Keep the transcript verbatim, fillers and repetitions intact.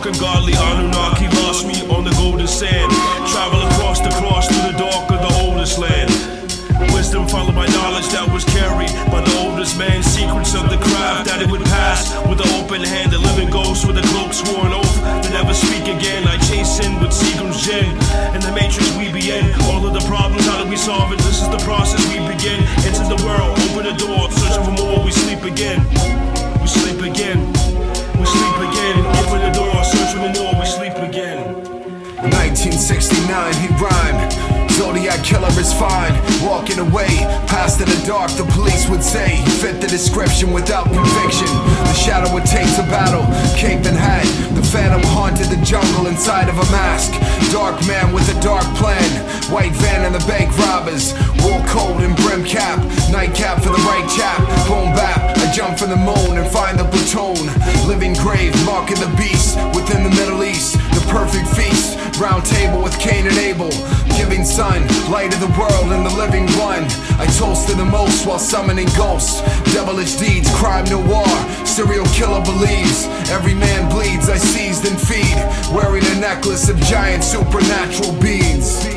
ungodly Anunnaki lost me on the golden sand. Travel across the cross through the dark of the oldest land. Wisdom followed by knowledge that was carried by the oldest man. Secrets of the craft that it would pass with an open hand. The living ghost with a cloak swore an oath to never speak again. I chase in with Seagram's gin. In the matrix we be in. All of the problems, how do we solve it? This is the process we begin. Enter the world, open the door, searching for more, we sleep again. We sleep again. We sleep again. Open the door, searching for more, we sleep again. nineteen sixty-nine, he rhymed. Zodiac killer is fine. Walking away, past in the dark, the police would say he fit the description without conviction. The shadow would take to battle, cape and hat. The phantom haunted the jungle inside of a mask. Dark man with a dark plan. White van and the bank robbers. Wool coat and brim cap. Nightcap for the right chap. Boom bap, I jump from the moon and find the platoon. Living grave, marking the beast within the Middle East. The perfect feast, round table with Cain and Abel. Giving sun, light of the world and the living one. I toast to the most while summoning ghosts. Devilish deeds, crime noir. Serial killer believes every man bleeds. I seized and feed, wearing a necklace of giant supernatural beings.